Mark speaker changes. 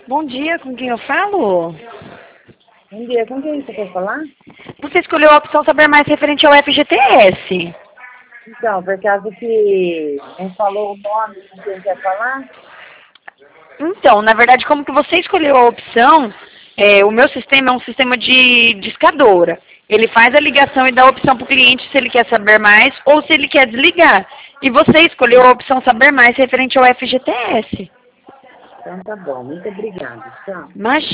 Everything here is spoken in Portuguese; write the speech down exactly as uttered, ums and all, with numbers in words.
Speaker 1: Bom dia, com quem eu falo?
Speaker 2: Bom dia, com quem você quer falar?
Speaker 1: Você escolheu a opção saber mais referente ao F G T S.
Speaker 2: Então, por causa que não falou o nome com quem quer falar?
Speaker 1: Então, na verdade, como que você escolheu a opção, é, o meu sistema é um sistema de discadora. Ele faz a ligação e dá a opção para o cliente se ele quer saber mais ou se ele quer desligar. E você escolheu a opção saber mais referente ao F G T S.
Speaker 2: Então tá bom, muito obrigada. Tchau.
Speaker 1: Mas